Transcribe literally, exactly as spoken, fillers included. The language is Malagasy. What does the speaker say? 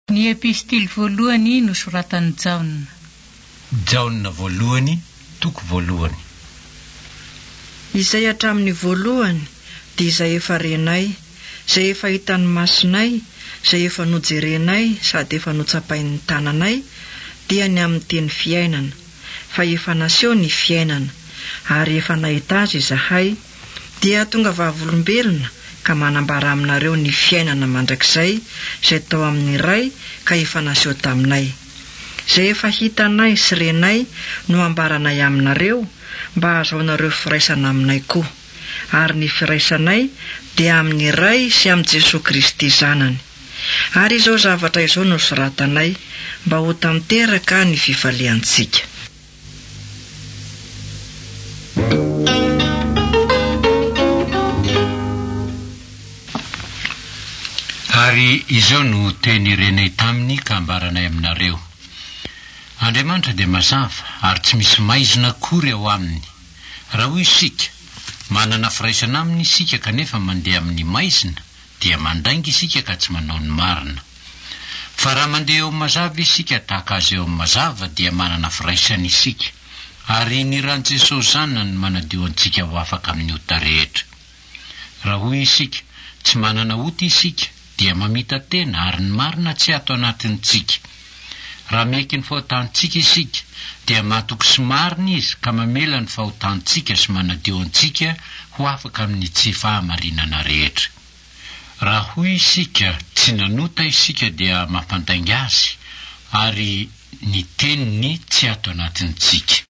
Ny epistily voalohany nosoratan'i Jaona. Jaona voalohany, toko voalohany. Izay hatramin'ny voalohany dia izay efa renay, izay efa hitan'ny masonay, izay efa nojerenay sady efa notsapain'ny tananay, dia ny amin'ny teny fiainana, fa efa naseho ny fiainana, ary efa nahita azy izahay, dia tonga vavolombelona ka manambara aminareo ny fiainana mandrakizay izay tao amin'ny ray ka efa naseho taminay. Izay efa hitanay sy renay no ambaranay aminareo mba ahazoanareo firaisana aminay koa, ary ny firaisanay dia amin'ny ray sy amin'ny Jesosy Kristy zanany. Ary izao zavatra izao no soratanay mba ho tanteraka ny fifaliantsika. Ary izao no teny renay taminy ka ambaranay aminareo. Andriamanitra dia mazava ary tsy misy maizina akory ao aminy. Raha hoy isika manana firaisana aminy isika kanefa mandeha amin'ny maizina, dia mandainga isika ka tsy manao ny marina. Fa raha mandeha eo mazava isika tahaka azy eo mazava, dia manana firaisana isika, ary ny ran Jesosy zanany manadio antsika ho afaka amin'ny ota rehetra. Raha hoy isika tsy manana ota isika, dia mamita tena ary ny marina tsy ato anatintsika. Raha meky ny fahotantsika isika, dia matoky sy marina izy ka mamela ny fahotantsika sy manadio antsika ho afaka amin'ny tsy fahamarinana rehetra. Raha hoy isika tsy nanota isika, dia mampandainga azy, ary ny teniny tsy ato anatintsika.